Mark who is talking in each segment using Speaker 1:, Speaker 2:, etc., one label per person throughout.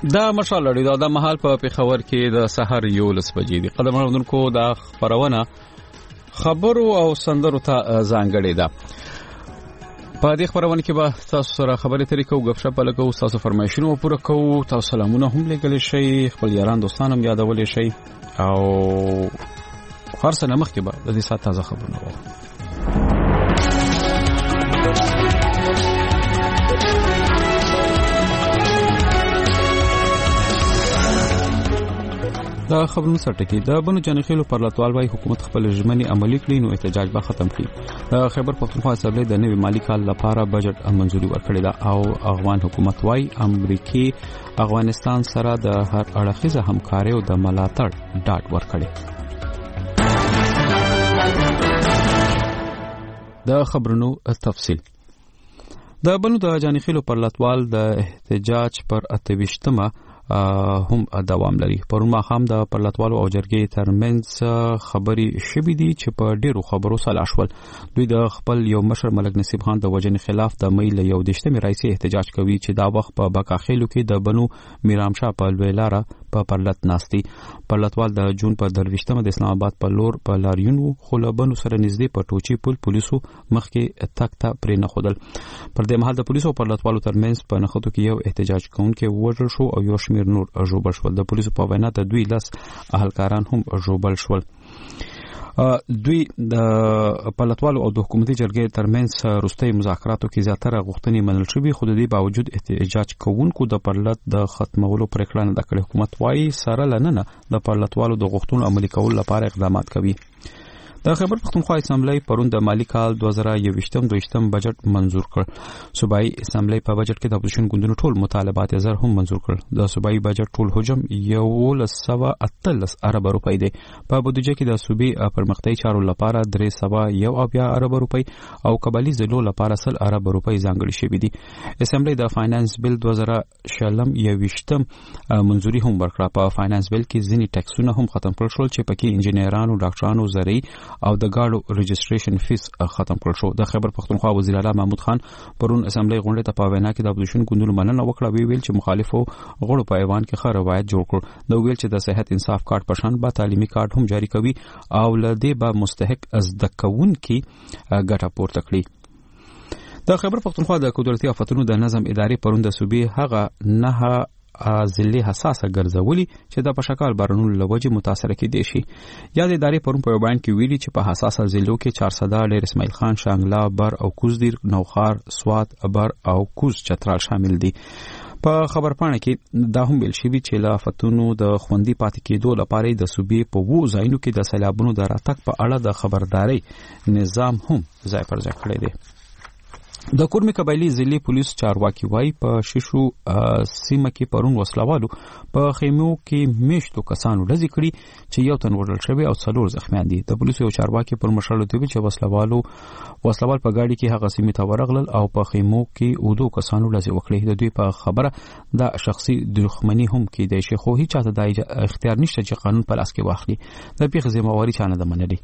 Speaker 1: دا مشال لري دا مهال په پیښور کې د سحر 11 بجې دي. قدم اورونکو دا خبرونه خبرو او سندرو ته ځانګړې ده. په دې خبرونه کې به تاسو سره خبرې ترې کوو، غږ شپ لګو، تاسو فرمایشونه پوره کوو، تاسو سلامونه هم لګل شي، خپل یاران دوستان هم یادول شي او هر څه نه مخکې به د دې سات تازه خبرونه وو. دا خبرونه سرټکی د بنو جنخیلو پر لاتوال وايي حکومت خپل ژمنې عملي کړي نو احتجاج به ختم کړي. د خیبر پختونخوا اسمبلی د نوي مالی کال لپاره بجټ منځوري ورکړی ده او افغان حکومت وايي امریکای افغانستان سره د هر اړخیزه همکاري او د ملاتړ ډاډ ورکړي. د خبرونو تفصیل د بنو د جنخیلو پر لاتوال د احتجاج پر 28مه هم دوام لري. پرون ماخام د پرلطوالو او جرګې ترمنځ خبري شوې دي چې په ډیرو خبرو سلا شول. دوی د خپل یو مشر ملک نصیب خان د وجنې خلاف د مې له 11مې راځي احتجاج کوي چې دا وخت په بکاخېلو کې د بنو میرامشاه په لویلاره په پرلط ناستي. پرلطوال د جون په 23مه د اسلام آباد په لور په لاریون خو له بنو سره نږدې په ټوچي پل پولیسو مخکې تکته پرې نه خودل. پر دې مهال د پولیسو او پرلطوالو ترمنځ په نخښتو کې یو احتجاج کوونکی وژل شو او یو شمېر نور ژوبل شول. د پولیسو په وینا د دوی لاس اهلکاران هم ژوبل شول. دوی د پرلطوالو او د حکومتي جرګې ترمنځ وروستي مذاکراتو کې زیاتره غوښتنې منل شوې، خو د دې باوجود احتجاج کوونکو د پرلط د ختمولو پریکړه نه کړې. حکومت وايي سره لننه د پرلطوالو د غوښتنو عملي کولو لپاره اقدامات کوي. د خیبر پختونخوا اسمبلی پرون د مالی کال 2021-22 بجټ منظور کړ. صوبایي اسمبلی په بجټ کې د اپوزیشن ګوندونو ټول مطالبات زر هم منظور کړل. د صوبایي بجټ ټول حجم 1118 ارب روپۍ دی. په بودیجه کې د صوبې پرمختیايي چارو لپاره 301 ارب روپۍ او قبایلی ضلعو لپاره 100 ارب روپۍ ځانګړي شوې دي. اسمبلی د فاینانس بل 2020 منظوري هم ورکړه. په فاینانس بل کې ځینې ټیکسونه هم ختم کړل شول چې پکې انجینرانو، ډاکټرانو، زرعي او د گاډو رجستریشن فیس ختم کړل شو. د خیبر پختونخوا وزیر اعلی محمود خان پرون اسمبلی غونډه ته په وینا کې د اپوزیشن ګوندونو مننه وکړه. ویل چې مخالفو غړو په ایوان کې ښه روایت جوړ کړ. د ویل چې د صحت انصاف کارت پشان به تعلیمي کارت هم جاری کوي او لدې به مستحق زده کوونکي ګټه پورته کړي. د خیبر پختونخوا د قدرتي آفتونو د نظم ادارې پرون د صوبې هغه نه ضلع حساسه ګرځولي چې د پشکال بارانونو له وجې متاثر کېدې شي. یا د ادارې پرون په بیان کې ویلي چې په حساسه ضلعو کې 400 ډېر اسماعیل خان، شانګلا، بر او کوزدیر، نوخار، سوات، بر او کوز چترال شامل دي. په خبرپاڼه کې دا هم ویل شوی چې لا فتونو د خوندي پاتې کېدو لپاره د صوبې په وو ځایونو کې د سیلابونو د راتګ په اړه د خبرداري نظام هم ځای پر ځای کړی دی. د کورمي قبایلی ضلع پولیس چارواکي وايي په شیشو سیمه کې پرون وسلوالو په خیمو کې میشتو کسانو ډزې کړي چې یو تن وژل شوی او 4 زخمیان دي. د پولیسو یو چارواکي پر مشرلو دی چې وسلوال په گاډي کې هغه سیمه ته ورغلل او په خیمو کې 2 کسانو ډزې وکړي. د دوی په خبره د شخصي دښمنی هم کې دی چې خو هیڅ چاته د اختیار نشته چې قانون په لاس کې واخلي. د پیښې ذمہواری چانه ده منلي.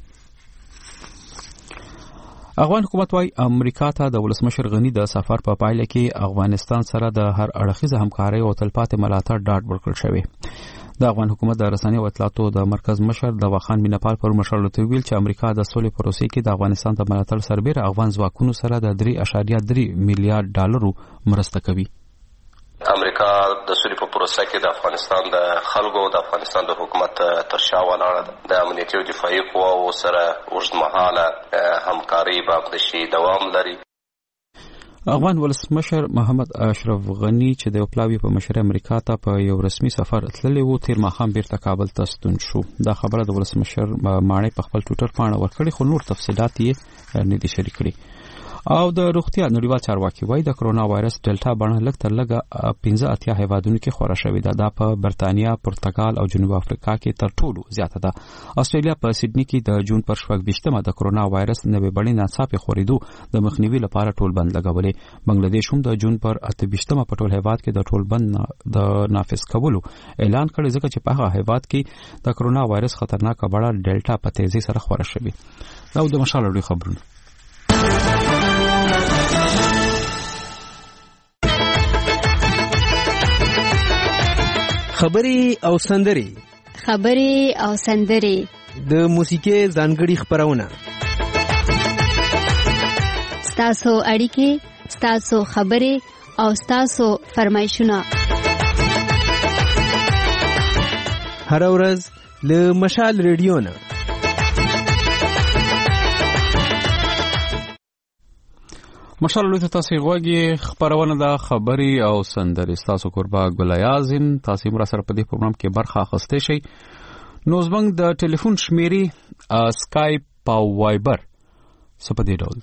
Speaker 1: افغان حکومت وايي امریکا ته د ولسمشر غنی د سفر په پایله کې افغانستان سره د هر اړخیزه همکاري او تلپاتې ملاتړ ډاډ ورکړل شوی. د افغان حکومت د رسنۍ او اطلاعاتو د مرکز مشر د واخان مینپال پر مشرلو ته ویل چې امریکا د سولې پروسې کې د افغانستان د ملاتړ سربېره افغان ځواکونو سره د 3.3 میلیارډ ډالرو مرسته کوي.
Speaker 2: امریکا د سولې په پروسه کې د افغانستان د خلکو او د افغانستان د حکومت تر شا ولاړه ده. د امنیتي او دفاعي قواو سره اوږدمهاله همکاري به د شي دوام لري.
Speaker 1: افغان ولسمشر محمد اشرف غنی چې د پلاوی په مشر امریکا ته په یو رسمي سفر تللی وو، تیر ماښام بیرته کابل ته ستون شو. دا خبره د ولسمشر ماڼۍ په خپل ټویټر باندې ورکړي، خو نور تفصيلات یې نه دي شریک کړي. او د روغتیا نړیوال چارواکي وايي د کرونا وایرس ډلټا بڼه لږ تر لږه 15 هیوادونو کې خورا شوې ده. دا په برتانیا، پرتګال او جنوب افریقا کې تر ټولو زیاته ده. استرالیا په سیدنی کې د جون پر 24مه د کرونا وایرس نوې بڼې ناڅاپي خورېدو د مخنیوي لپاره ټول بند لګولې. بنگلاديش هم د جون پر 28مه په ټول هیواد کې د ټول بند د نافذ کولو اعلان کړی، ځکه چې په هغه هیواد کې د کرونا وایرس خطرناک بڼه ډلټا په تیزی سره خورا شوې. دا د مشال لوی خبرونه.
Speaker 3: خبرې او سندرې د موسیقي ځانګړي خبرونه
Speaker 4: ستاسو اړیکې ستاسو خبرې او ستاسو فرمایشونه
Speaker 3: هر ورځ له مشال ریډیو نه
Speaker 1: مشال له تاسو غوږی خبرونه د خبري او سندري تاسو قربا ګلایازم تاسو مر سره په دې پروګرام کې برخه اخیسته شي نو زمنګ د ټلیفون شمیرې اسکایپ او وایبر سپدې ډول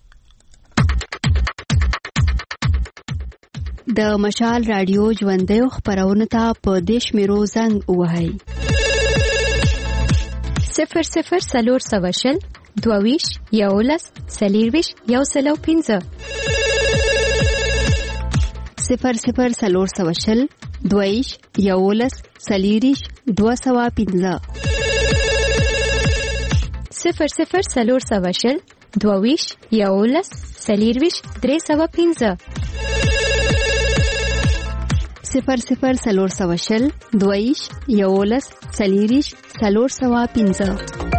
Speaker 4: د مشال رادیو ژوندۍ خبرونه ته په دیش میرو زنګ وهاي
Speaker 5: 00 22 یولس سلیرویش یو سلو 15
Speaker 4: 00 سلورسوشل دویش یولس سلیریش 215
Speaker 5: 00 سلورسوشل دویش یولس سلیرویش 315
Speaker 4: 00 سلورسوشل دویش یولس سلیریش 315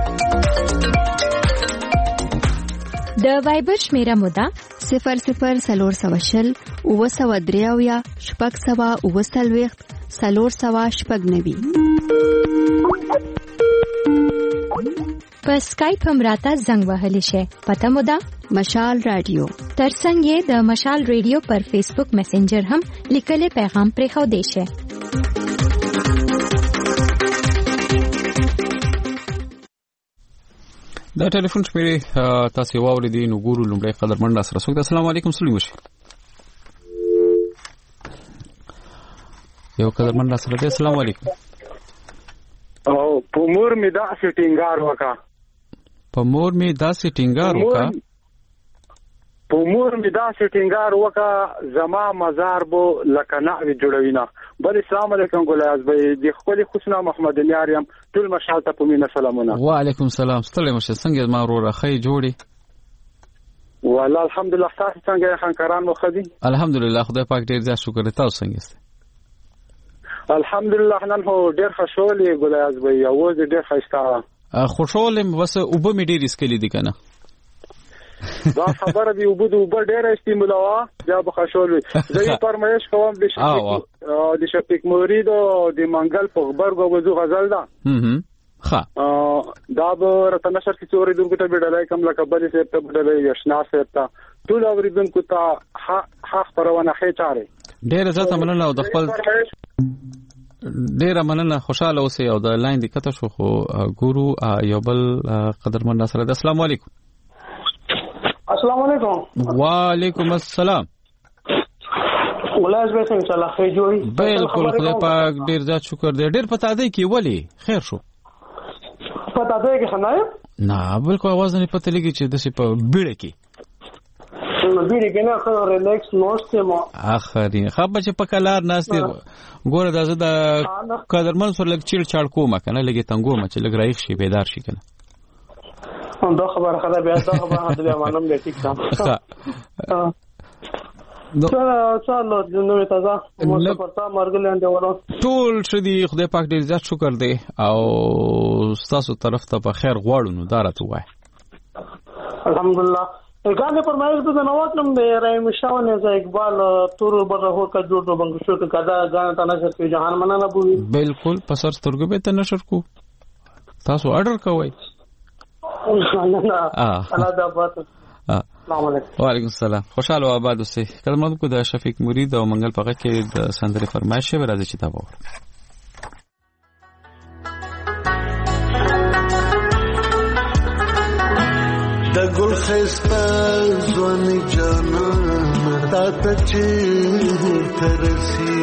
Speaker 5: د وایبر شمیره مودا
Speaker 4: 00 سلورسوشل اوسودریاویا شپږ سوا اوسلويخت سلورسوا شپږ نوي
Speaker 5: په اسکایپ هم راته زنګ وهلی شي پته مودا
Speaker 4: مشال رادیو
Speaker 5: ترڅنګ د مشال رادیو پر فیسبوک میسنجر هم لیکلي پیغام پرې خو دی شي
Speaker 1: دا ټلیفون شمیرې تاسو واوریدئ نو ګورو لومړی قدرمن سره څوک السلام علیکم سلام وشي یو قدرمن سره دی السلام علیکم
Speaker 6: او پمور می دا سټینګار وکا زما مزار بو لکنا وی جوړوینا بل السلام علیکم ګلایاز بھائی د خپل حسنا محمد نیاریم ټول مشال ته پمینه سلامونه
Speaker 1: وعلیکم السلام ستړي مشه څنګه ما وروره خی جوړي
Speaker 6: والله الحمدلله تاسو څنګه خانکاران مو خدي
Speaker 1: الحمدلله خدای پاک ډیر زیات شکر تاسو څنګه یاست
Speaker 6: الحمدلله نن هو ډیر خوشاله ګلایاز بھائی اوس ډیر خسته
Speaker 1: خوشاله بس وب می ډیر اسکلی دي کنه
Speaker 6: دا خبره دی وبد ډیر استیمولوا یا به خوشاله زه فرمایش کوم د شفیق مرید او د منګل په خبرګو وځو غزل دا
Speaker 1: ها
Speaker 6: دا به رته نشر کی چورې دونکو ته بدلای کوم لکه بل څه ته بدلای یشنا څه ته ټول اوریدونکو ته حق پرونه خې چاره
Speaker 1: ډیر زړه مننه او د خپل ډیر مننه خوشاله اوسئ او د لاین د کته شو خو ګورو یو بل قدرمن سره السلام علیکم
Speaker 7: السلام علیکم
Speaker 1: وعلیکم السلام
Speaker 7: ولاس به څنګه الله خیر جوړي
Speaker 1: بالکل خدای پاک ډیر زیات شکر دی ډیر پتا دی کی ولی خیر شو
Speaker 7: پتا دی کی خنای
Speaker 1: نه بالکل आवाज نه پته لګی چې د څه په بیړه کې
Speaker 7: بیړه کې نه خو ریلیکس نوسته ما
Speaker 1: اخرین خبر چې په کلار ناشته ګوره دازه د قدرمن سره لګ چیل چاړ کومه کنه لګي تنګو ما چې لګ رایخ شي بیدار شي کنه
Speaker 7: دا خبره خدا بیا دا خبره حد معلوم دی ټیک ده چلو نو تازه مو پرتا مرګلند ورو
Speaker 1: ټول شدي خدای پاک دې عزت شکر دی او تاسو طرف ته په خیر غواړو نو دارته وای
Speaker 7: الحمدلله गाने पर मैं तो नवाज नम दे रहे मिशावन ऐसा इकबाल तुर बरहो का जोड़ तो बंगशो का कदा गाना तना सकते जहान मना ना बुई
Speaker 1: बिल्कुल पसर तुर्ग पे तनशर को तासो ऑर्डर कोई
Speaker 7: अलाहाबाद السلام علیکم
Speaker 1: وعلیکم السلام خوشاله آباد اوسئ کلمه کو د شفیق مرید او منګل پغه کې د سندره فرمایش به راځي چې تا وره
Speaker 8: د ګل خسته ځوان جانان تا ته چې ترسي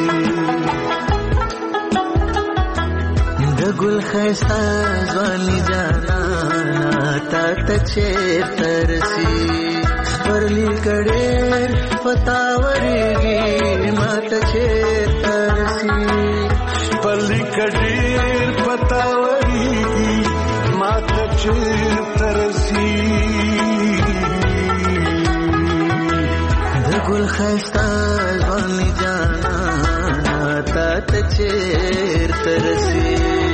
Speaker 8: د ګل خسته ځوان جانان تا ته چې ترسي پرلی کړه پتاورېږي ماته چې ترسي پرلی کړه پتاورېږي ماته چې ترسي د ګل خسته ځوان جانا تا ته چیرته رسي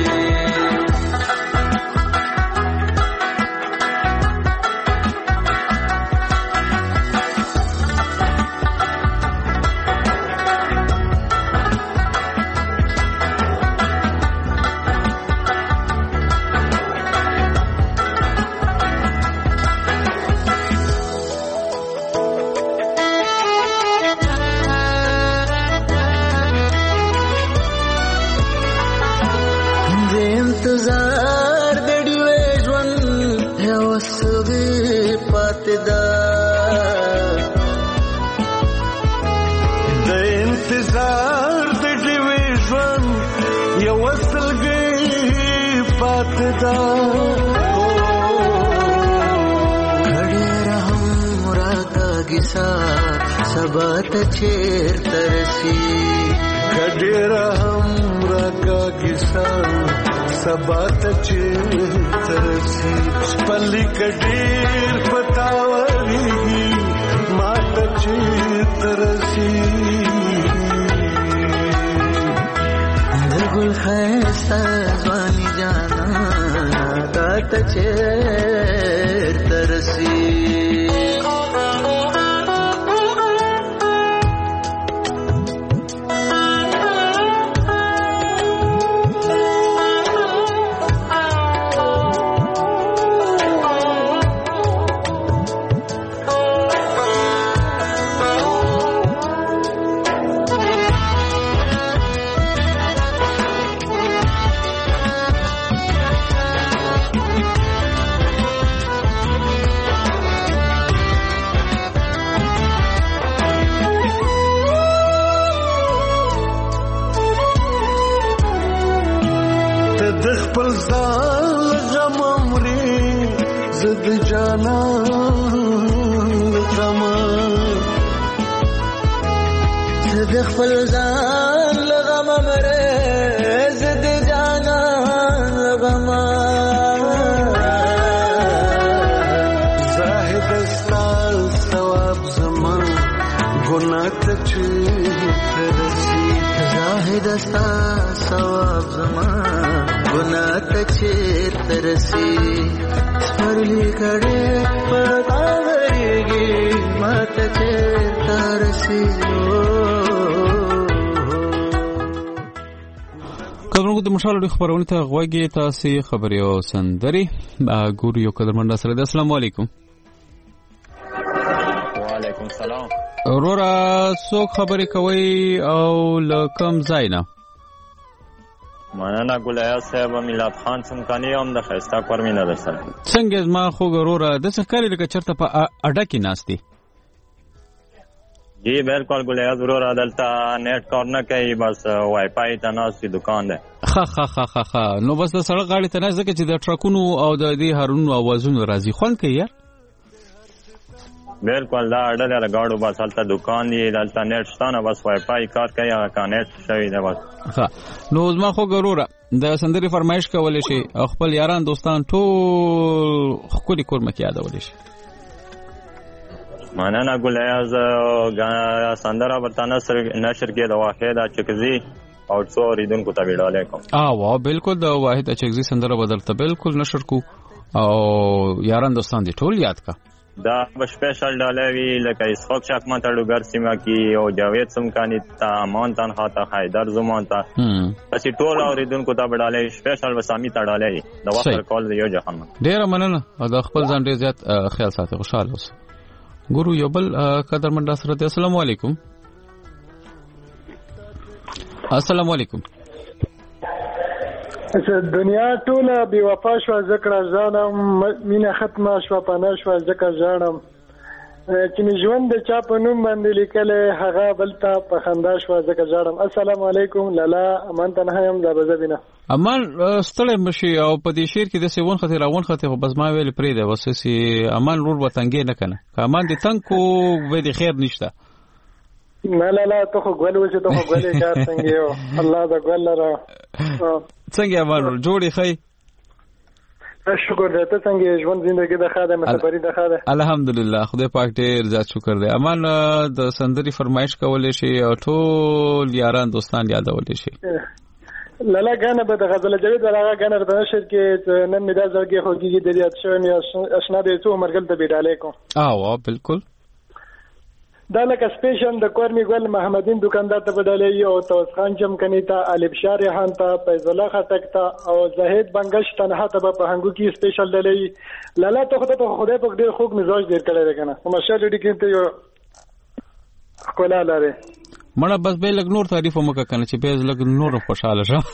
Speaker 8: انتظار د ډیوې ژوند یو سوي پاتې ده د انتظار د ډیوې ژوند یو سلګي پاتې ده کړي رحم راکاږي سبا ته چیرته رسي کړي رحم راکاږي سبا ته چیرته رسي پلي کډیر پتاوري ما ته چیرته رسي د ګل خسته ځواني جانا ته چیرته رسي خپل ځان غم عمرې زد جانا غم زد خپل ځان غم عمرې زد جانا غم زاهد استال ثواب زمان ګناه ته چیرته رسي زاهد استال ثواب زمان ګناه ته چیرته رسي سپرلی کړي پړاوږي ما ته چیرته رسي
Speaker 1: کله د مشال خبرونه ته غوږی تاسو خبري او سندري ګور یو قدرمن سره السلام علیکم
Speaker 9: وعلیکم السلام
Speaker 1: اورورا څوک خبري کوي او لکم زینا
Speaker 9: مننه ګلیا صاحب میلاد خان څنګه هم د خستا پرمینه ده سره
Speaker 1: څنګه ما خو ګورورا د څه کاری لکه چرته په اډه کې ناشتي
Speaker 9: جی بالکل ګلیا ضرور عدالت نیټ کار نه کوي بس وای فای ته ناشتي دکان ده
Speaker 1: خا نو بس د سړک غاړې ته نه ځکه چې د ټرکونو او د دې هارونو اوازونو راځي خوان کوي یار
Speaker 9: بالکل دا اډه له گاډو بس هلته دکان دی دلته نیټ شته بس وای فای کار کوي هغه نیټ شوی دی بس
Speaker 1: ها نو زما خو ګوره د سندري فرمایش کولای شي خپل یاران دوستان ټول خولي کورمه کې یادول شي
Speaker 9: مننه ګلیاز سندره ورته نشر کې د واحد چکزي او څو ریدونکو ته ویډاله کوم
Speaker 1: وا بالکل د واحد چکزي سندره بدلته بالکل نشر کو او یاران دوستان دي ټول یاد کا
Speaker 9: دا سپیشل ډالوي لکه اسحاق شاکما تړوګر سیمه کې او جاوید سمکانی تا مان تنها تا حیدر زمان تا پس ټول اوریدونکو ته وډاله سپیشل وسامي تړاله د وخت کال یو جهان
Speaker 1: ډیر مننه د خپل ځان ډیر زیات خیال ساتي خوشاله اوسه ګورو یو بل قدرمن سره السلام علیکم السلام علیکم
Speaker 10: دنیا ټوله بی وفا شو ذکر ځانم مینه ختمه شو پناه شو ذکر ځانم چې می ژوند د چا په نوم باندې لیکل هغه بلته په خندا شو ذکر ځانم السلام علیکم لالا امان تنها يم د بزبینه
Speaker 1: امان ستړی مشي او په دې شعر کې د سیون خطر راون خطر بس ما ویل پرې ده وسسي امان رور وتنګې نه کنه امان دې تنګ کو و دې خیر نشته
Speaker 10: نه لالا ته خو ګل وځي ته خو ګلې کار څنګه یو الله دا ګل را
Speaker 1: څنګه امان جوړي خی
Speaker 10: شکر دې ته څنګه ژوند زندگی د خاله مسافری د خاله
Speaker 1: الحمدلله خدای پاک ډیر زیات شکر دی. امان د سندري فرمایش کولې شي او ټول یاران دوستان یادولې شي.
Speaker 10: لالا غانه به د غزل جوید ولاغه غانه د نشر کې نن می دا زړګي خوږي د ریاض شوی اشنا دې ته مرګل ته بیډاله کو.
Speaker 1: بالکل
Speaker 10: دا لکه سپیشن د کورمی ګل محمدین دکاندار ته بدلې او توس خان جم کني ته الف شار هان ته فیض الله خټک ته او زاهد بنگش تنها ته په هنګو کې سپیشل دلې لالا ته خدای په ډیر خوږ مزاج ډیر کړی کنه ماشاءالله دې کې ته یو کولا لاره
Speaker 1: مړه بس به لګ نور تعریف وکړه کنه چې به لګ نور خوشاله شو.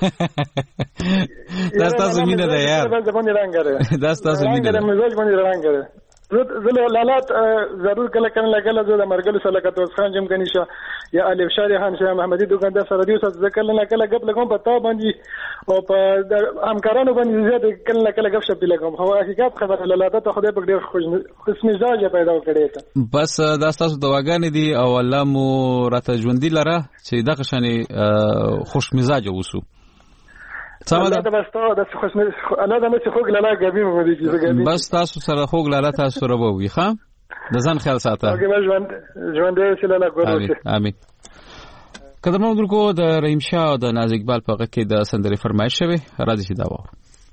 Speaker 1: دا تاسو مینه ده یار، دا تاسو مینه ده
Speaker 10: مزاج باندې رنگ ده. زه لالات ضرور کله کله زه د مرګلو سره لکه توس خان جم کني شه یا الف شاری خان شه محمدي دکاندار سره دیو سره کله کله غب لګم په تا باندې او په همکارانو باندې زیات کله غب شپ لګم. هو حقیقت خبره لالات ته خدای په ډیر خوش مزاج پیدا کړی ته.
Speaker 1: بس دا تاسو دواګانې دي او الله مو راته ژوندۍ لره چې دغه شانې خوش مزاج اوسو.
Speaker 10: الله د بستو د خوش الله د مې خوګ لاله غبي مو دي چې
Speaker 1: بس تاسو سره خوګ لاله تاسو سره وي ښا د ځان خیال ساته.
Speaker 10: ژوند دې سلاله ګورو.
Speaker 1: امين. قدرمنو درکو د رحیم شاه او د ناز اقبال په غږ کې د سندري فرمایش شوی راځي چې دا وو.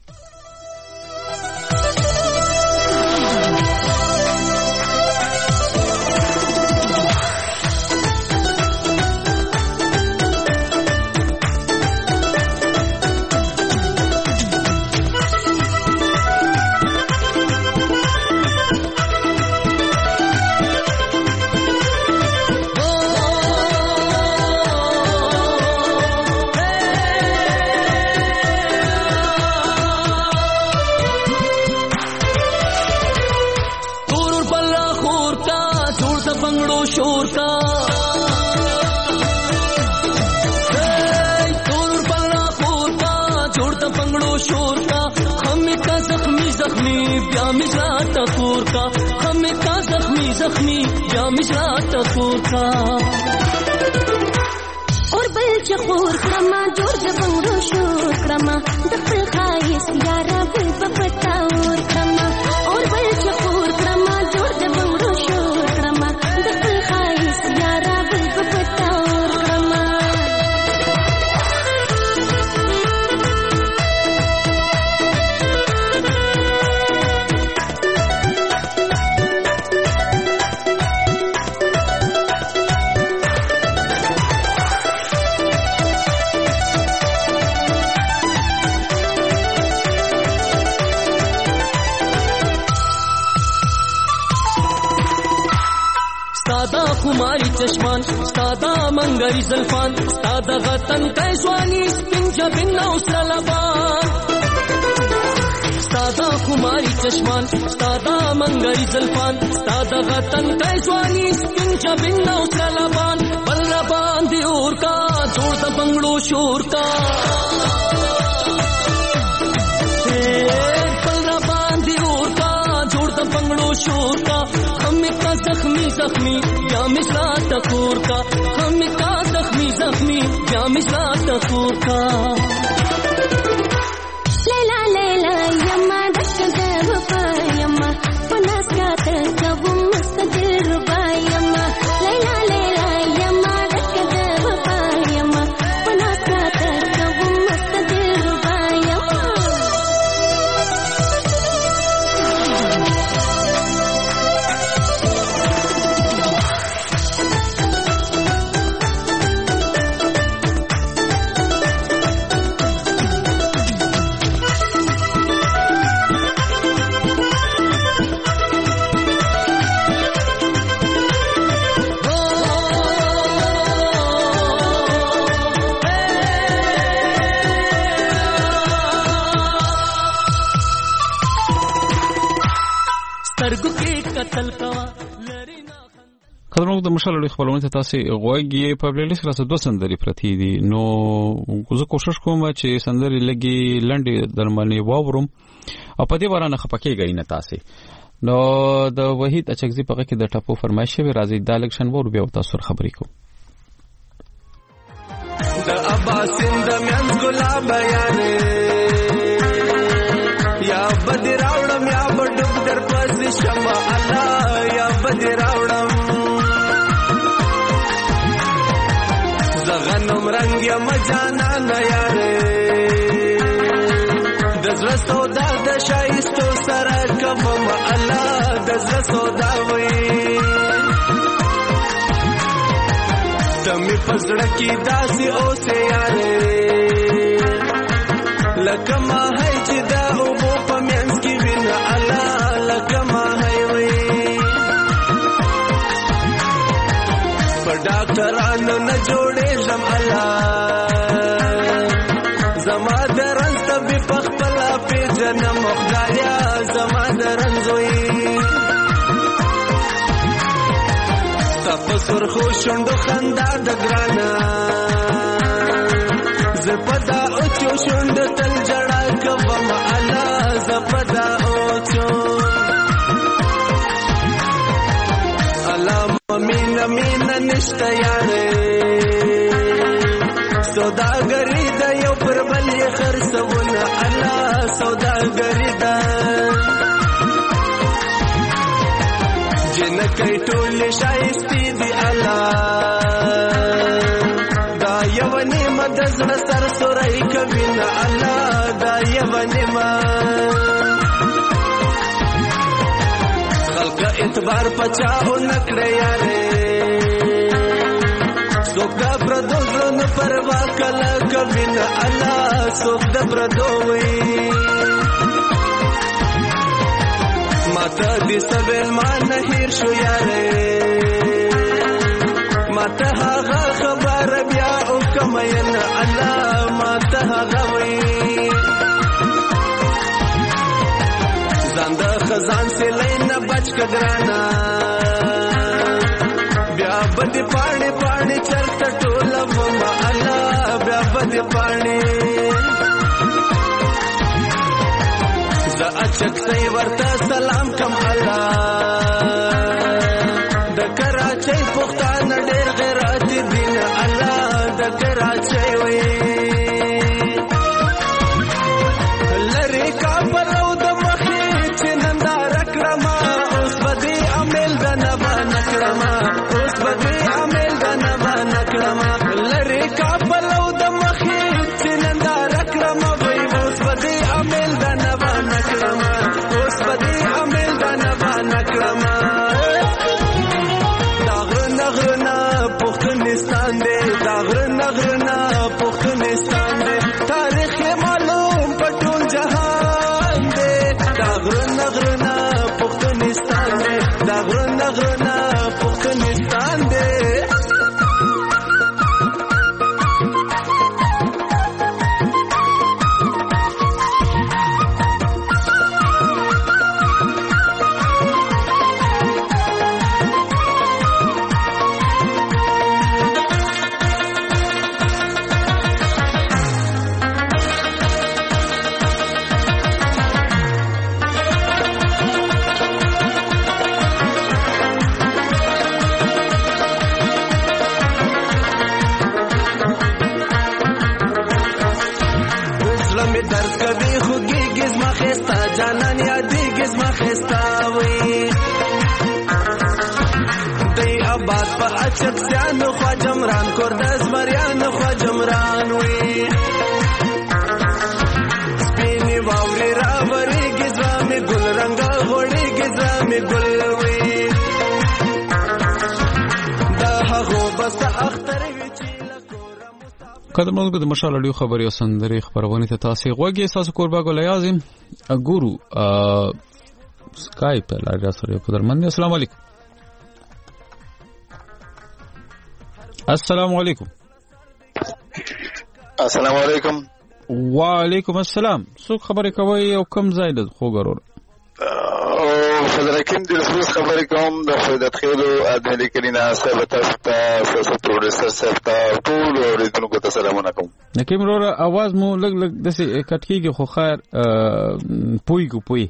Speaker 11: और बल चखोर क्रमा जोर द बंगरो शोर क्रमा दखल खाइस यारा बल पपटा और क्रमा और बल चखोर क्रमा जोर द बंगरो शोर क्रमा दखल खाइस यारा बल पपटा और क्रमा
Speaker 12: कुमारी चश्मान स्तादा मंगरी जल्फान स्तादा गतन कैसवानी स्पिंजा बिन्ना उसलबान स्तादा कुमारी चश्मान स्तादा मंगरी जल्फान स्तादा गतन कैसवानी स्पिंजा बिन्ना उसलबान बल्लबान दियोर का जोड़ द बंगलो शोर का बल्लबान दियोर का जोड़ द बंगलो शोर का हमें का जख्मी जख्मी या मिसरा तकूर का हमें का जख्मी जख्मी या मिसरा तकूर का
Speaker 11: लैला लैला यम्मा दक्क देव यम्मा पनास का तब मुस्तदिल रुबा यम्मा लैला लैला यम्मा दक्क देव यम्मा पनास का तब मुस्तदिल रुबा यम्मा
Speaker 1: خدمت د مشال لري خپلونه ته تاسو غوږی په پلی لیست راځه 2 سندري پرتی دي نو زه کوشش کوم چې سندري لګي لنډي درمنې واورم او په دې ورانه خپکیږي نه تاسو نو د وحید اچکزي په کې د ټاپو فرمایش وی راځي د الیکشن ور بیا تاسو خبرې کو
Speaker 8: د ابا سند من ګلاب یاره یا بد
Speaker 13: کومه الله یا بدې راوړم زه غنم رنګ یم جانانه یارې د زړه سودا د ښایستو سره کوم الله د زړه سودا وي ته مې په زړه کې داسې اوسې یارې لکه ماهی چې د اوبو په منځ کې وي نه الله لکه ماهی وي په ډاکټرانو نه جوړېږم الله زما د رنځ طبیب په خپله پېژنم خدایا زما د رنځ وي ستا په سرخو شونډو خندا د ګرانه زه په دا اوچو شونډو تل ژړا کوم الله زه په دا اوچو الله مینه مینه نشته یارې سوداګري د یو پر بل یې خرڅونه الله سوداګري ده جنکۍ ټولې ښایستې دي الله دا یو نیمه د زړه سرسوری کوي نه الله دا یو نیمه خلق اعتبار پچاو نکړه یارې څوک د پردو زړونو پروا کله کوي نه الله څوک د پردو وي ماته دې سویل ما نه هیر شو یارې ماته هغه خبر بیا وکمه نه الله ماته هغه وي ځان د خزان سیلۍ نه بچ که ګرانه بیا به دې پاڼې پاڼې چرته ټولوم الله بیا به دې پاڼې زه اچک سۍ ورته سلام کم الله د کراچۍ پښتانه ډېر غیرت دي نه الله د کراچۍ وي لرې کابل او د مخې چې ننداره کړمه اوس به دې امیل د نبه نه کړمه اوس به دې امیل د نبه نه کړمه لرې کابل او د مخې چې ننداره کړمه وای اوس به دې امیل د نبه نه کړمه اوس به دې امیل د نبه نه کړمه دا غرونه غرونه پښتونستان دی دا غرونه غرونه پښتونستان دی تاریخ یې معلوم په ټول جهان دی دا غرونه غرونه پښتونستان دی دا غرونه غرونه پښتونستان دی جانان یادېږي زما ښایسته وي دی آباد په اچکسیانو خواجمران کور د زمریانو خواجمران وي سپینې واورې راورېږي زړه مې ګل رنګه غوړېږي زړه مې ګل وي د هغو به څه اختر وي چې
Speaker 1: قدرمنو د مشال اړیو خبري او سندري خبرونه ته تاسو غوږی تاسو قربا ګل یازم ګورو سکایپ لاره سره قدرمن السلام علیکم السلام علیکم
Speaker 14: السلام علیکم
Speaker 1: وعلیکم السلام څو خبرې کوي او کم ځای د خو ګرور
Speaker 14: فدرکیم د فروس خبرې کوم د فائدت خیلو ادمه کلینا صاحب تاسو ته پروډوسر صاحب ته ټول اوریدونکو ته سلامونه کوم
Speaker 1: نکیم وروره आवाज مو لګ لګ دسه کټکیږي خو خیر پوي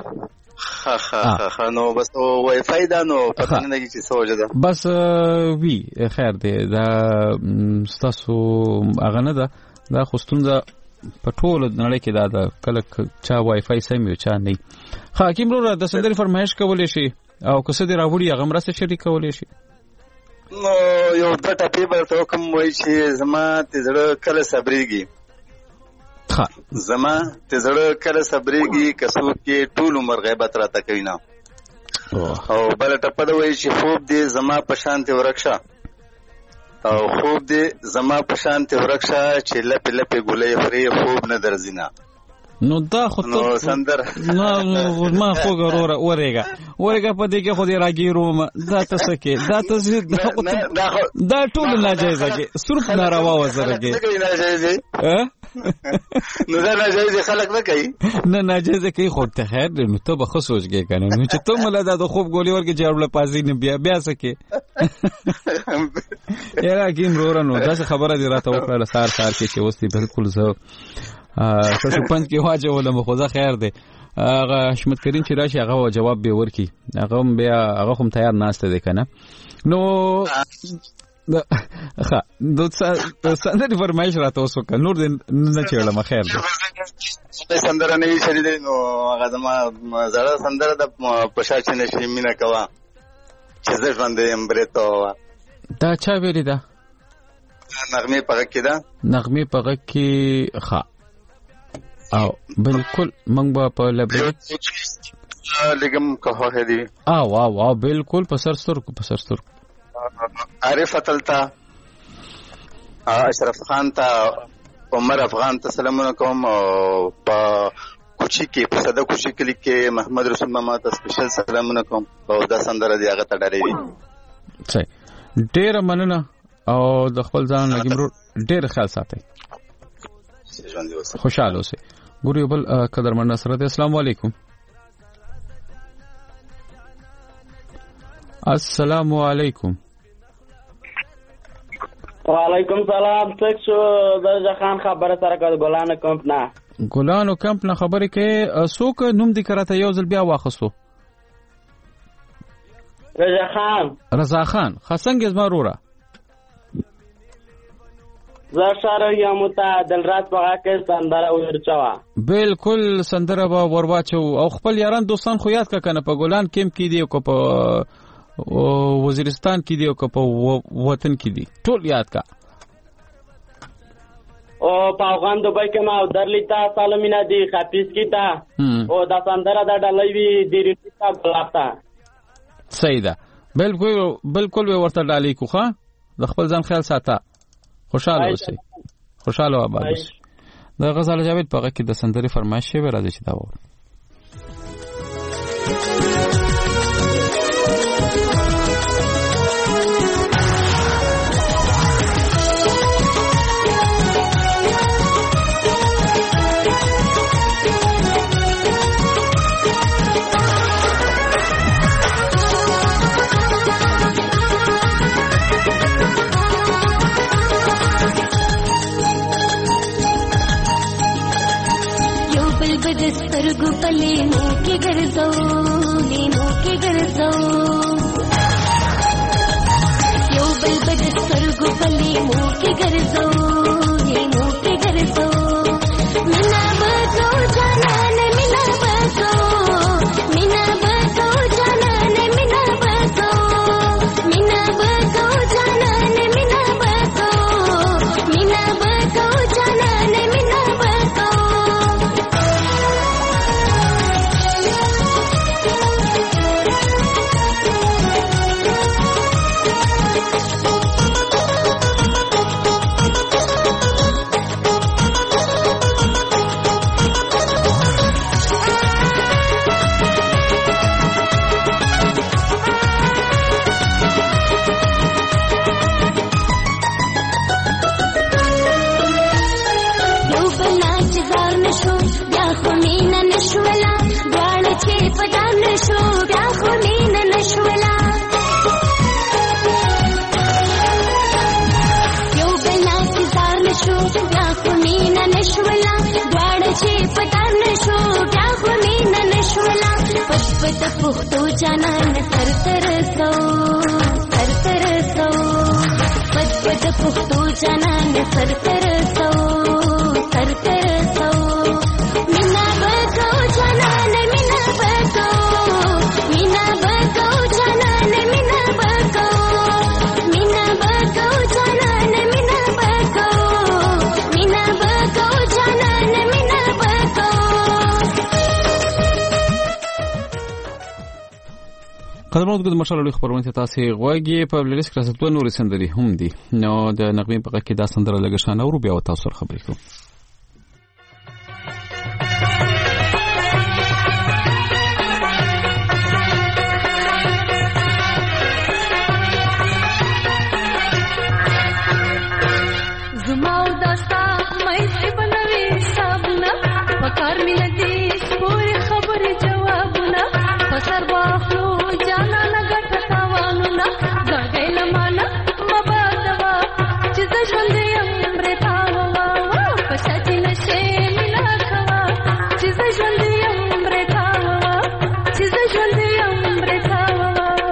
Speaker 14: نو بس وای فای دا نو پته نه کیږي څه وجه ده
Speaker 1: بس وی خیر دی دا تاسو اغه نه ده دا خوستون دا په ټول نړۍ کې دا کله چا وای فای سم یو چا نه. حکیم وروره د سندرې فرمایش کولای شي او که څه دی راوړي هغه مرسته شریک کولای شي؟
Speaker 14: نو یو د ټاپی به ته کوم وای چې زما ته زړه کله صبرېږي زما ته زړه کله صبرېږي کسو کې ټول عمر غیبت راته کوي نه او بل ټپه دا وای چې خوب دې زما په شانته ورکشه او خوب دې زما په شانته ورکشه چې لپه لپه ګولې خوري خوب نه درځینا.
Speaker 1: نو دا خو ته
Speaker 14: سندر
Speaker 1: نو ما خو غوړه اورېګه په دې کې خو دې راګیرو دا تاسو کې دا تاسو دا ټول ناجایزه کې صرف ناروا وزره کې
Speaker 14: نو دا ناجایزه خلک نه کوي
Speaker 1: نه ناجایزه کوي خو ته خیر نو ته به خصوص کې کنه نو چې ته مله دا خوب ګولې ورګه جوړه پازي نه بیا سکے یاره کیم رورانو دا خبره دی راته وکړه سار کې چې اوس بالکل زه تاسو پنځ کې واجه ولم خو ځا خیر دی هغه حشمت کریم چې راشي هغه جواب به ورکي هغه بیا هغه هم تیار ناشته دی کنه نو ښه د سندرې فرمایش راته اوس وکړه نور دې نه چېړم خیر دی
Speaker 14: سندره نه وی شری دی نو هغه زما زړه سندره د پښا چې نشي مینا کوا چې زه ژوند یم برته
Speaker 1: دا چا ویلی دا
Speaker 14: نغمه پغه کې دا
Speaker 1: نغمه پغه کې ښه او بالکل منګ په لبه
Speaker 14: لګم کوه هدي
Speaker 1: واو بالکل په سر
Speaker 14: عارف اتلتا اشرف خان ته عمر افغان ته سلامونه کوم په کوچی کې په صدا کوچی کې محمد رسول ماما ته سپیشل سلامونه کوم او دا سندره دی هغه ته ډېرې
Speaker 1: صحیح ډېر مننه او د خپل ځان لګم ډېر خیال ساتي خوشاله اوسئ. ګورو بل قدرمن نصرت السلام علیکم. السلام علیکم.
Speaker 15: وعلیکم سلام. څنګه شو درجه خان خبره سره کړه ګلانو کمپ نه
Speaker 1: خبرې کې څوک نوم دې کراته یو ځل بیا واخصو رضا خان خاصنګ زما روره
Speaker 15: زاشاره یا متعادل رات بغا کې سندره ورچوا
Speaker 1: بالکل سندره با ورواچو او خپل یاران دوستان خو یاد کنه په ګولان کیمپ کې دی او په وزیرستان کې دی او په وطن کې دی ټول یاد کا
Speaker 15: او په افغان دوبای کې ما درلیتا سالمینا دی خاطیس کی تا او دا سندره دا ډلې وی دی ریتا بلاتا
Speaker 1: صحیح ده بالکل ورته ډالې کوخه د خپل ځان خیال ساته خوشاله اوسئ خوشاله آباد اوسئ. د غزال جاوید په کې د سندرې فرمایش شوی راځي چې دا وره
Speaker 11: سترګو په لیمو کې ګرځو یو بل بد سترګو په لیمو کې ګرځو مینا بکو جانان مینا بکو جانان مینا بکو جانان مینا بکو جانان مینا بکو پختو جانان سر ترسو پد پختو جانان سر ترسو
Speaker 1: قدرمنو د مشال خبرونه تاسو غوږی په پلیلیست کې راځي دوه نور سندري هم دي نو د نغمې په کې دا سندره لګښانه او بیا تاسو سره خبرې کوم
Speaker 16: زماو داستا مې بنوي صابونه پکار مې ندي پوری خبرې جوابونه پسر باخلو جانا نګټ تاوانونه ګړګې لمانه مبادوا چې د ژوند یم برتاوا پښتې نشه مینا خوا چې د ژوند یم برتاوا چې د ژوند یم برتاوا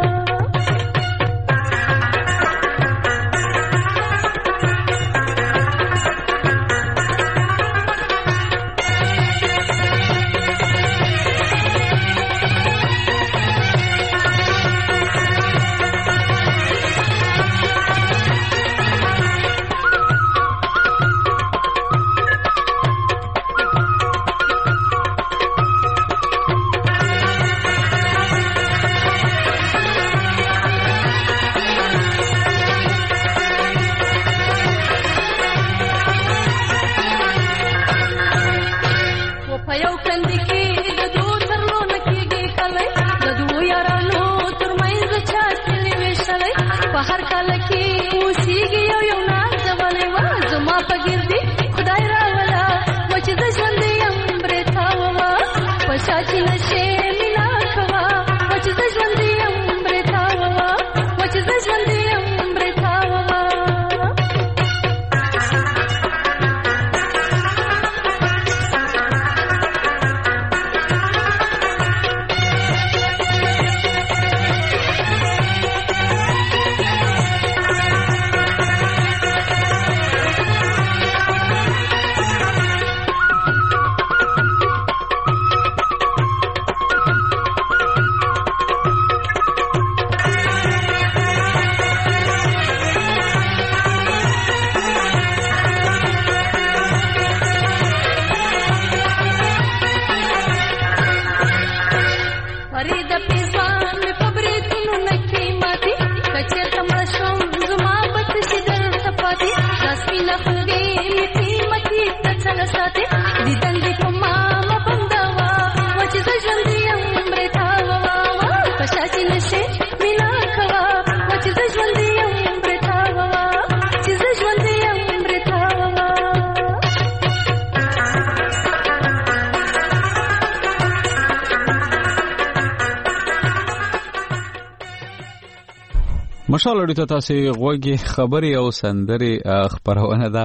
Speaker 1: مشال اړیته تاسو غوږی خبري او سندري خبرونه ده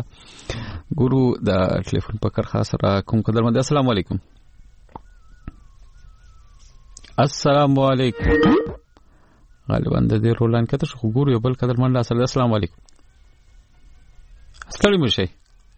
Speaker 1: ګورو د ټلیفون په کار خاص را کوم قدرمن السلام علیکم السلام علیکم غالبا د دې رولان کته شو ګورو یو بل قدرمن السلام علیکم ستړي مشي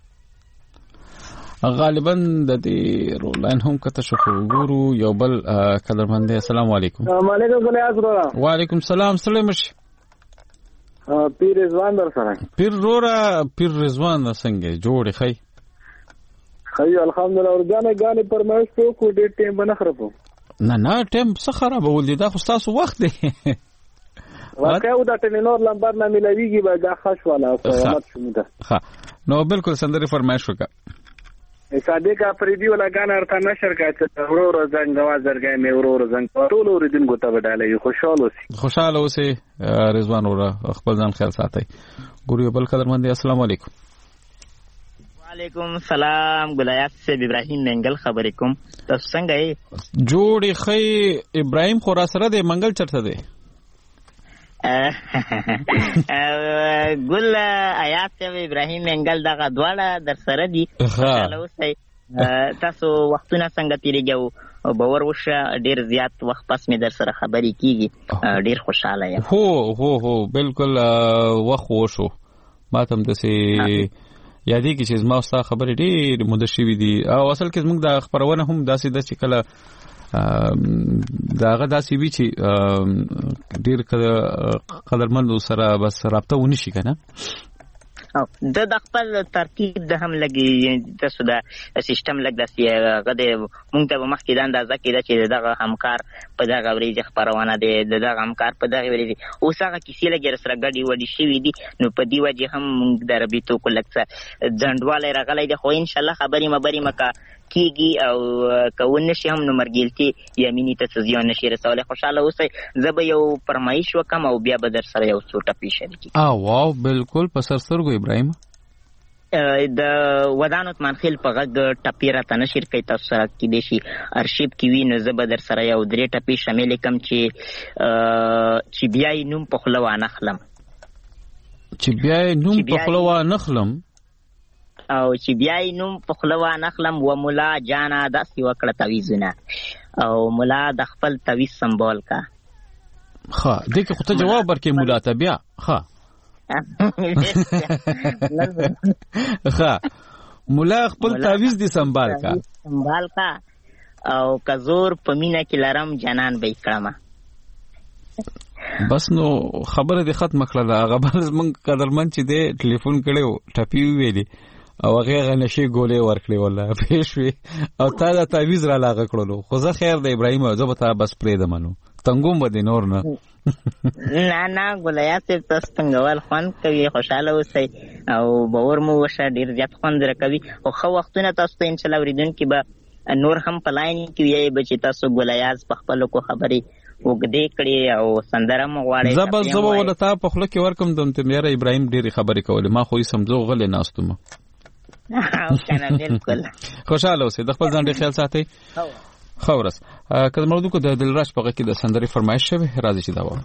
Speaker 1: غالبا د دې رولان هم کته شو ګورو یو بل قدرمن السلام علیکم وعلیکم السلام ستړي مشي
Speaker 6: پیر رضوان در سره
Speaker 1: پیر رورا پیر رضوان څنګه جوړ خی
Speaker 6: خی الحمدلله ورګانه پرمایش کو ډېر ټیم باندې خرابو
Speaker 1: نه ټیم څه خرابول دي دا خو تاسو وخت دی
Speaker 6: واقعا دا ټلینور لمبر نه ملويږي به دا خاص والا قیامت شوم ده
Speaker 1: ها نو بالکل سندري فرمایش وکړه
Speaker 6: صادق افریدی ولا غان ارته نشر کاته ورور زنګ واز درګای مې ورور زنګ ټول اوریدن ګوته بدالې خوشاله اوسې رضوان ورا خپل ځان خیال ساتي ګورو بل قدرمن السلام علیکم
Speaker 17: وعلیکم السلام ګلایات سے ابراهیم منګل خبرې کوم تاسو څنګه یې
Speaker 1: جوړې خې ابراهیم خورا سره د منګل چرته دی
Speaker 17: ګل آیات سے ابراهیم منګل دغه دواړه در سره دي تاسو وختونه څنګه تیریږي باور وشه ډیر زیات وخت پس مې در سره خبرې کیږي ډیر خوشاله یم
Speaker 1: هو بالکل وخت وشو ماتم دسي یادې کې چې ما ستا خبرې ډیر مده شوې دي او اصل کې موږ د خبرونه هم داسې د چې کله داغه داسې وی چې ډیر قدرمند سره بس رابطه ونشي کنه
Speaker 17: او د خپل ترتیب د هم لګي تاسو د سیستم لګ د هغه د مونږ ته مخکې د اندازه کېده چې دغه همکار په دغه ورځ خبرونه دی دغه همکار په دغه ورځ اوس هغه کیسې لګي سره ګډي وډي شوي دي نو په دې وجه هم مونږ د ربیتو کو لکه ځندواله راغلی دی خو ان شاء الله خبرې مکه کیږي او کونه شي هم نو مرګلتي یمینی ته زیان نشي رسوله. خوشاله اوسئ. زه به یو فرمایش وکم او بیا به در سره یو څو ټپې شریکي.
Speaker 1: واو بالکل په سرسرګو ابراهیم
Speaker 17: د ودانو منخیل په غږ ټپې راته نشر کوي تاسو سره کېدای شي ارشیف کې وي نو زه به در سره یو 3 ټپې شامل کړم چې بیا یې نوم په خوله وانخلم او چې بیا یې نوم په خوله وانخلم و مولا جانا داسې وکړه تعویذونه او مولا د خپل تعویذ سمبول کا.
Speaker 1: دې کې خو ته جواب ورکې مولا ته بیا مولا خپل تعویذ دې سمبال کا
Speaker 17: او کزور په مینا کې لرم جنان به کړم.
Speaker 1: بس نو خبره دې ختم کړله. هغه بل موږ قدرمن چې دې ټلیفون کړو ټپی ویلي او هغه نشي ګولې ورکړې ولا پېښوي او تا دا تعویذ را لاغه کړلو. خو زه خیر د ابراهیم زه به تا بس پرې دمنو تنګوم به نور نه
Speaker 17: نه ګولیا ته تاسو څنګه خوان کوي. خوشاله اوسئ او باور مو وشه ډیر زیات خوند راکوي او خو وختونه تاسو ته ان شاء الله ورېدونکي به نور هم په لاین کې وي به چې تاسو ګولیاز په خپل کو خبري وګدې کړي او سندره مو غواړي
Speaker 1: زبر ولتا په خله کې ورکم دم ته مېره ابراهیم ډېری خبرې کولې ما خو یې سمزو غلې ناستم.
Speaker 17: بالکل
Speaker 1: خوشاله اوسئ. د خپل ځان ډېر خیال ساتئ. خورس کله موضوع کو د دلراج په کې د سندري فرمایش شوی راځي چې دا و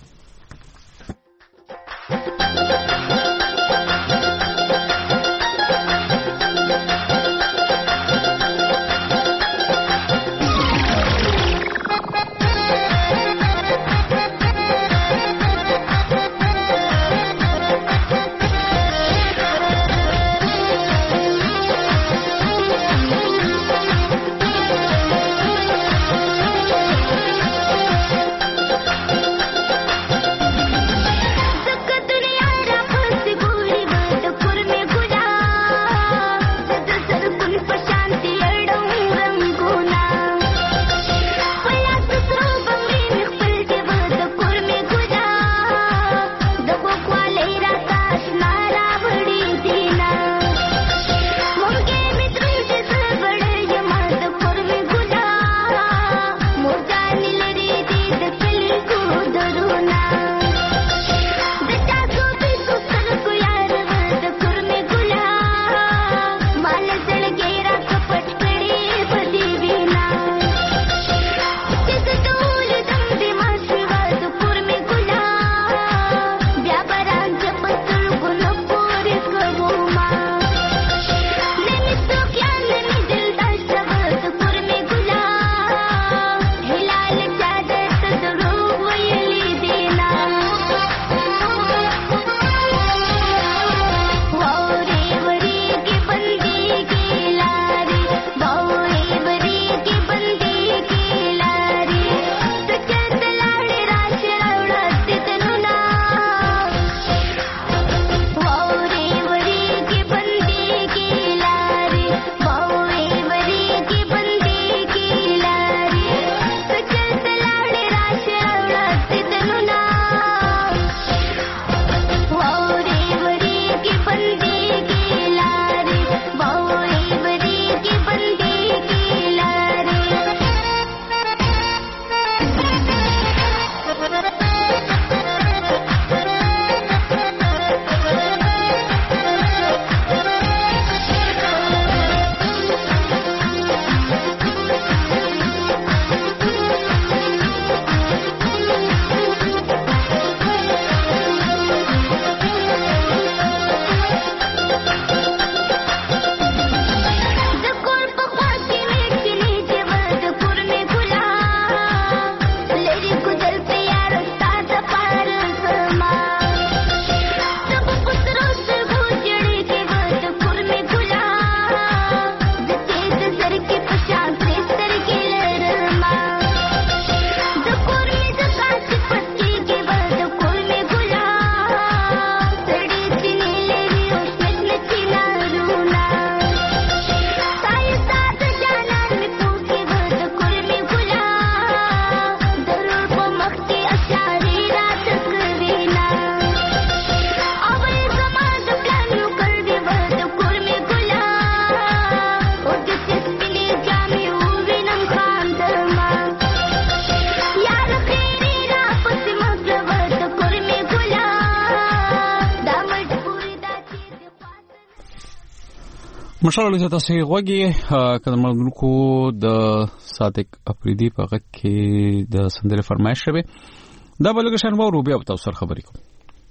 Speaker 1: مشال له تاسو غوږی کله موږ د صادق افریدي په غږ کې د سندره فرمایش شوه دا بلګ شان وو بیا تاسو سره خبرې کوم.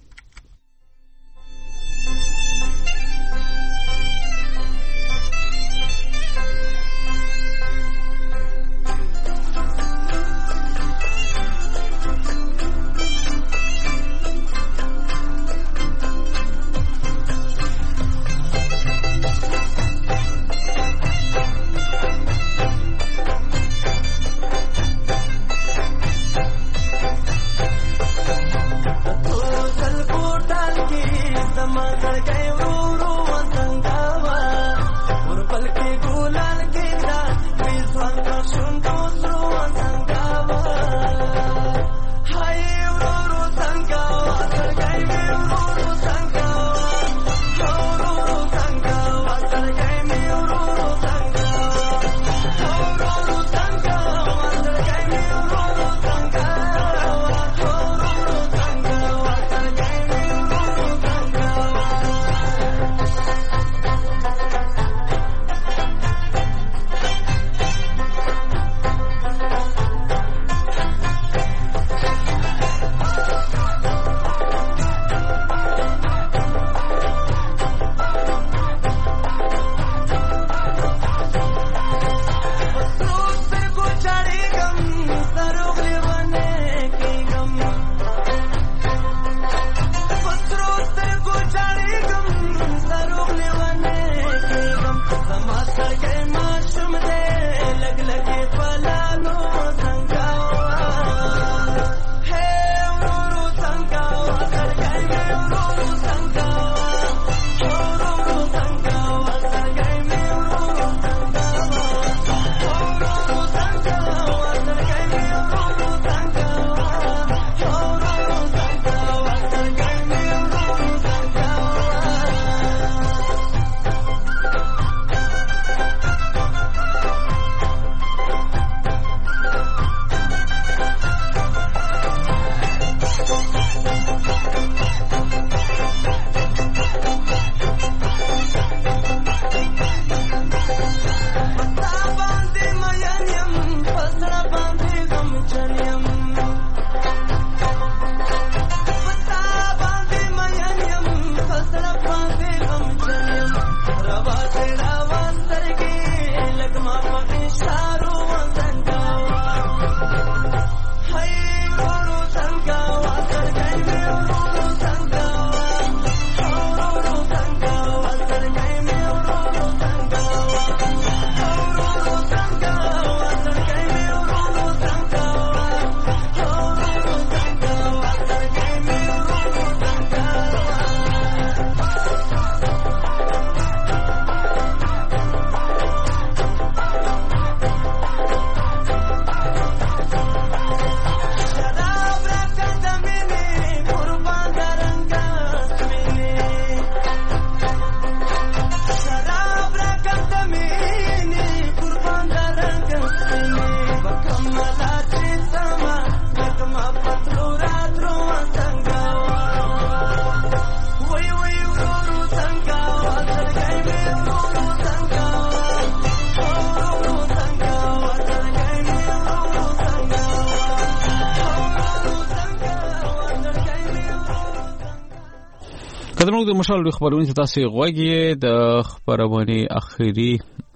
Speaker 1: قدرمنو د مشال خبرونه تاسو غوږی د خبرونه اخیری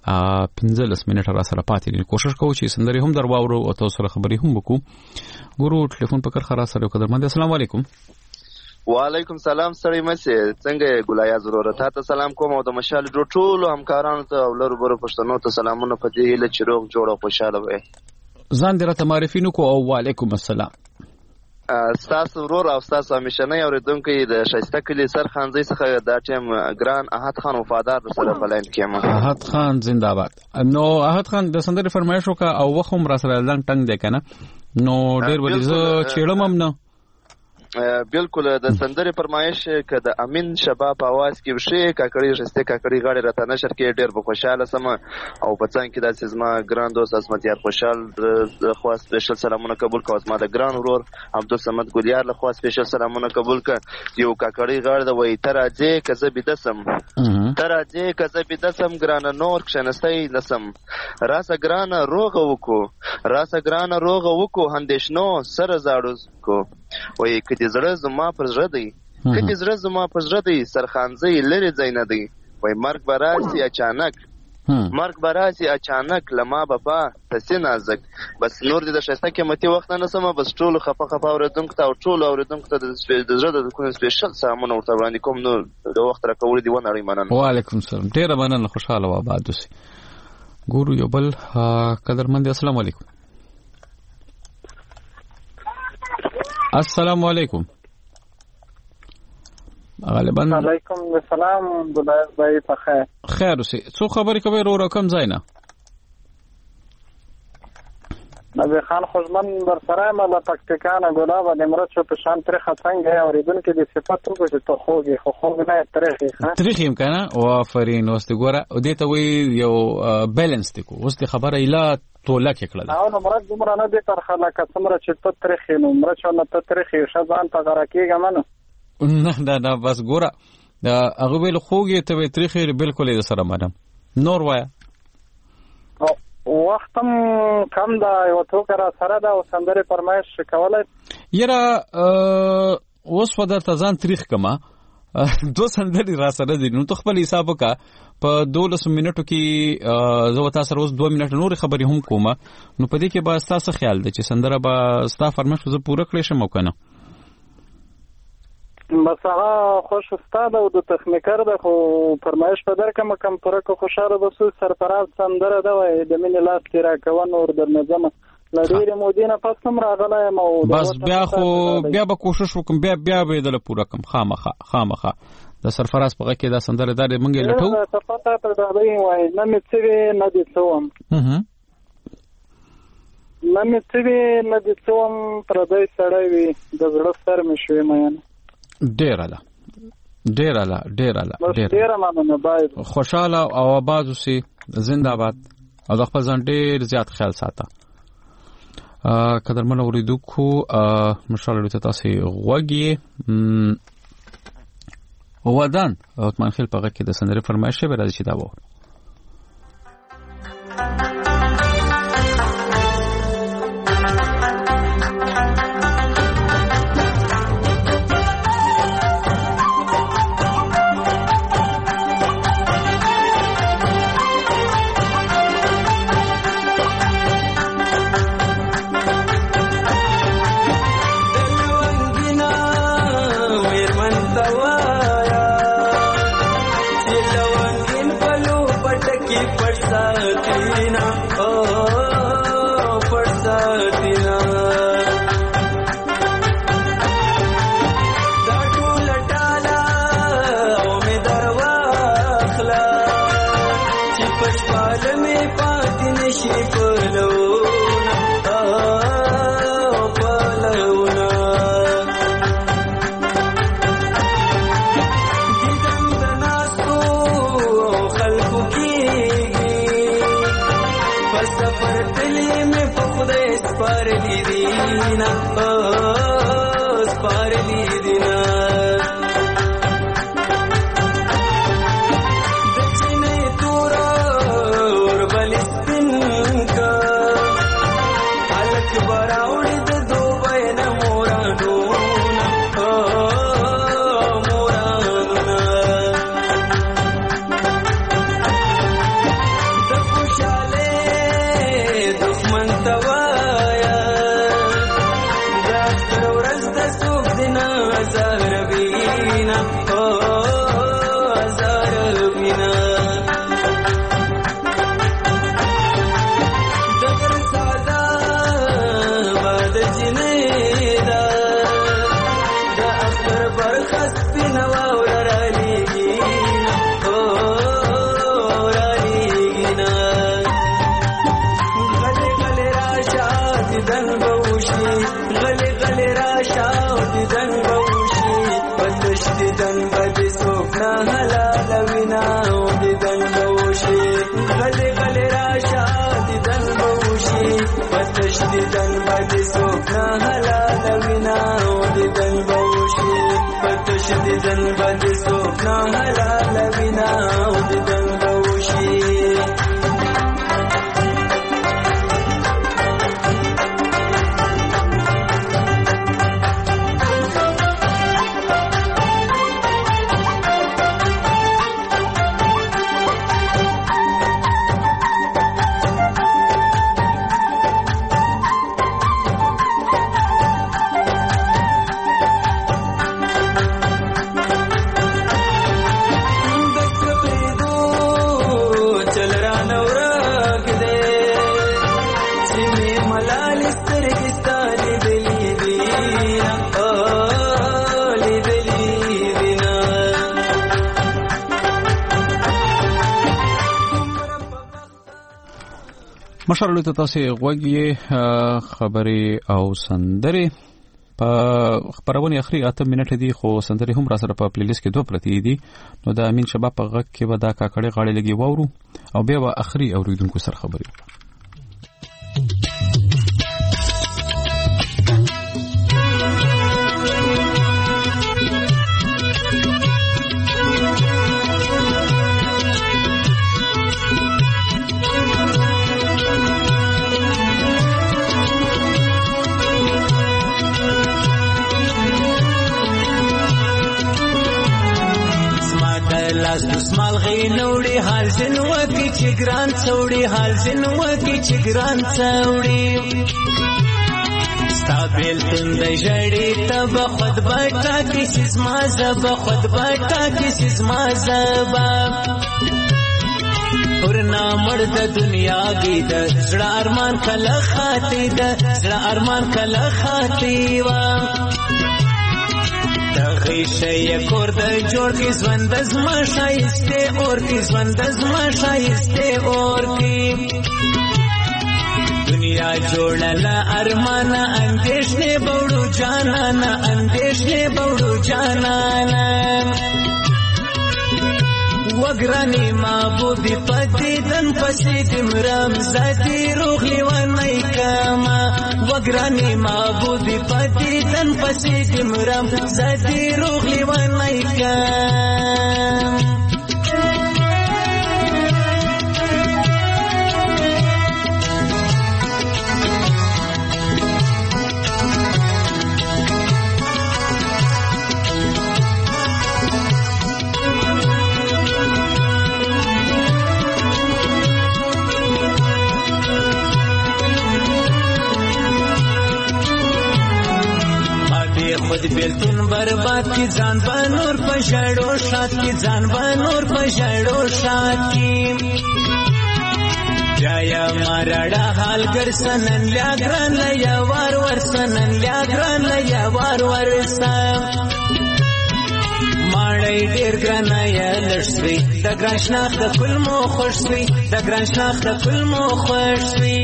Speaker 1: 15 منټه را سره پاتې دي. کوشش کوو چې سندري هم درواورو او تاسو سره خبري هم وکړو. ګورو ټلیفون په کار خرا سره قدرمن. السلام علیکم.
Speaker 18: وعلیکم سلام سړی مې څنګه ګلایا ضرورت ته سلام کوم او د مشال ټولو همکارانو ته ولر بر پښتنو ته سلامونه پدې له چروغ جوړه خوشاله وي.
Speaker 1: ځان درته معرفي نو کو او وعلیکم السلام.
Speaker 18: تاسو ورور او تاسو همیشنه اوریدونکو د شایسته کلی سرخانځي څخه دا ټیم ګران احد خان وفادار سره بلین کېم.
Speaker 1: احد خان زنده‌باد. نو احد خان د سندري فرمایش وکړه او وخت هم را سره لنګ ټنګ دی کنه. نو ډیر ولې زه چېړم هم نه
Speaker 18: بالکل د سندرې فرمایش که د امین شباب اواز کې وشي کاکړي شسته کاکړي غاړي راته نشر کې ډېر به خوشاله سم او په څنګه کې داسې زما ګران دوست اسمت یار خوشحال خو سپیشل سلامونه قبول کوم ما د ګران ورور عبدالصمد ګلیار له خو سپیشل سلامونه قبول ک یو کاکړي غاړي د وای تراځه کزه بيدسم تراځه کزه بيدسم ګران نور کښنستای نسم راسه ګران روغ وکړو راسه ګران روغ وکړو هندښنو سره زاړو کو وای کدي زړه زما پر زړه دی کدي زړه زما پر زړه دی سرخانځي لري ځای نه دی وای مرګ براسي اچانک مرګ براسي اچانک لما بپا تسې نازک بس نور دې د شایسته قیمتي وخت نه سم بس ټول خپه اوریدونکو ته او ټول اوریدونکو ته د زړه د کوم سپیشل سامونه ورته وړاندې کوم نو د وخت راکول دی ونه اړین مننه
Speaker 1: وعلیکم السلام ډیر مننه خوشاله و آباد اوسئ ګورو یو بل قدرمند السلام علیکم السلام علیکم غالبا
Speaker 10: علیکم السلام بلای بای په خیر
Speaker 1: خیر اوسئ څو خبرې کوي رو رقم ځای نه
Speaker 10: نبی خان خوشمن بر سره مله پکتیکانه ګلاب د مرچو په شان ترخه څنګه اوریدونکو د صفات وګورئ ته خوږي خو نه ترخه
Speaker 1: ترخیم کنه او آفرین واست ګوره او دې ته وی یو بیلانس تکو اوس د خبره اله توله کې کړل
Speaker 10: او نو مراد دومره نه دي ترخه لکه څومره چې ته ترخې نو مرچو نه ته ترخې شزان ته غراکیږه منه
Speaker 1: نه بس ګوره دا هغه ویل خوږي ته وی ترخې بالکل د سره منم نور وایا
Speaker 10: وختم کم دا یو ټوکر سره دا سندره فرمایش کولای
Speaker 1: یره اوس ودر تزان تاریخ کما دو سندري را سره دي نو خپل حساب کا په 12 منټو کې زه وتا سره اوس 2 منټ نور خبري هم کومه نو په دې کې با تاسو خیال دی چې سندره با ستا فرمایش زه پوره کړی شم کنه
Speaker 10: بس هغه خوش استاد او د تخنیکر د خو فرمایش په در کوم کم پوره کو خوشاله بسو سرفراز سندره دا وای د مینې لاس کې را کوون اور در نظم لډیر مودینه پس هم راغله مو
Speaker 1: بس بیا خو بیا به کوشش وکم بیا به دل پوره کم خامخه د سرفراز په کې دا سندره دا منګه لټو
Speaker 10: ته پته ته دا وای نه مڅوي نه دي څوم نه مڅوي نه دي څوم پر دای سړی وي د زړه سر مې شوي مې
Speaker 1: ډیر اله خوشاله او آباد اوسئ زنده باد او د خپل ځان ډیر زیات خیال ساته قدرمن اوریدونکو مشاله ته تاسو غوږی ودان عثمان خیل په کې د سندره فرمایش به راځي دا و
Speaker 8: باندې څوک نه حلالوينا او دیدن به وشي په تش دیدن باندې څوک نه حلالوينا او دیدن به وشي
Speaker 1: مشرلو ته تاسو غوږی خبري او سندري په خبرونه اخري 8 منټه دي خو سندري هم را سره په پلی لیست کې دوه پرتی دي نو د امین شباب په غږ کې ودا کاکړې غاړې لګي وورو او بیا به اخري اوریدونکو سره خبري
Speaker 8: لاس دسمال غي نوړي حال جنو کی چګران څوړي حال جنو کی چګران څوړي ستابل تند جړې تب خود بټا کی سما زب خود بټا کی سما زب ورنا مرد دنیا کی د زړه ارمان کله خاطی د زړه ارمان کله خاطی وا غیشه کور د جوړ کی ژوند زما شایسته اور کی ژوند زما شایسته اور کی دنیا جوړل ارمان اندیشنه بوړو جانانا اندیشنه بوړو جانانا وګرانی معبود پدې دن پسې دمرام زادي روغلی ونای کما وګرانی معبود پدې دن پسې دمرام زادي روغلی ونای کما خود بیلتون برباد کی ځان بنور پښړو شات کی ځان بنور پښړو شات کی جایا مارړه حال ګر سنن لیا ګران لیا وار ور سنن لیا ګران لیا وار ور سم ماړی ډیر ګران یا لښوی د ګران شناخت د کل مو خوشوي د ګران شناخت د کل مو خوشوي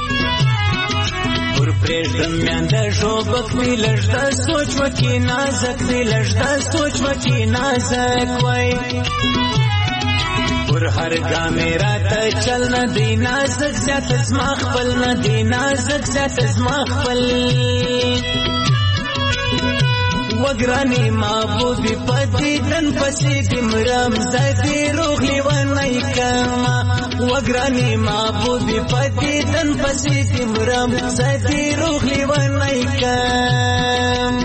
Speaker 8: ور پرېږدم میانده ژوبک وي لږ د سوچ وکي نازک وي لږ د سوچ وکي نازک وی ور هر ګامې راته چل نه دی نازک زیات زما خپل نه دی نازک زیات زما خپل وګرانی معبودی پدې دن پسې دمرام زادي روغلی ونای کما وګرانی معبودی پدې دن پسې دمرام زادي روغلی ونای کما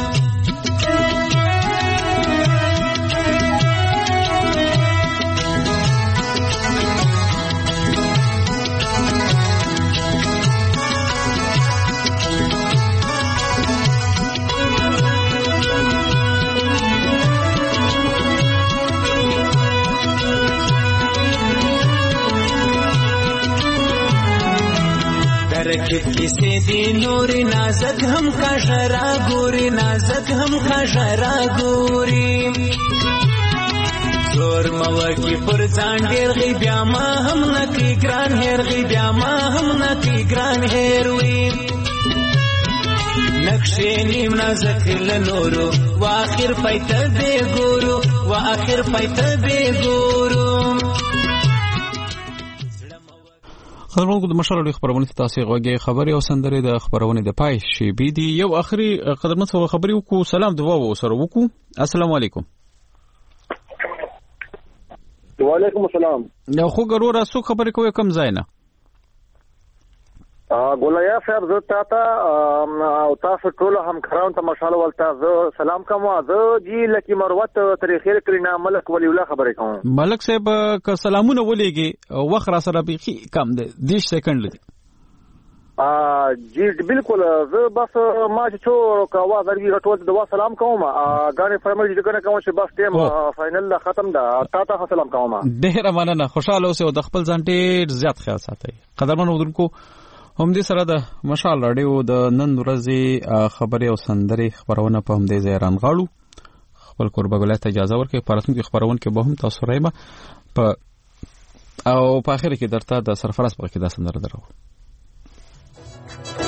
Speaker 8: رکب کسی دی نوری نازک ہم کا شرا گوری نازک ہم کا شرا گوری زور موکی پر ځان ډیر غي بیا ما هم نکی ګران هیر غي بیا ما هم نکی ګران هیر وی نقشې نیم نازک لنورو واخر پایت به ګورو واخر پایت به ګورو
Speaker 1: خبرونکو د مشال اړیخ خبرونه تاسو غوږی خبري او سندري د خبرونه د پای شي بي دي یو اخري قدرمن سره خبري وکړو سلام دوا وسره وکړو السلام علیکم
Speaker 19: وعلیکم السلام
Speaker 1: نو خو ګرور اسو خبرې کوي کم ځای نه
Speaker 19: ګولیا صاحب زه تاسو او تاسو ټول همکارانو ته مشال ولته زه سلام کوم زه جی لکی مروت تاریخي کلینا ملک ولی الله خبرې کوم
Speaker 1: ملک صاحب که سلامونه ولېږي وخت را سره به کم دی 10 سکند دی
Speaker 19: جی بالکل زه بس ما چې کا आवाज ورګي ټول دوا سلام کوم غاڼه فرمایي چې کنه کوم چې بس ټیم فائنل ختم ده تاسو سلام کوم
Speaker 1: ډېر مننه خوشاله اوسئ او د خپل ځان ډېر زیات خیال ساتئ قدرمن اودونکو هم دې سره د مشال راډیو د نن ورځې خبري او سندري خبرونه په هم دې ځای رانغاړو خپل قربګولای ته اجازه ورکړئ پراتونکو خبرونه کې به هم تاسو رایم او په اخر کې درته د سرفراز په کې د سندره درو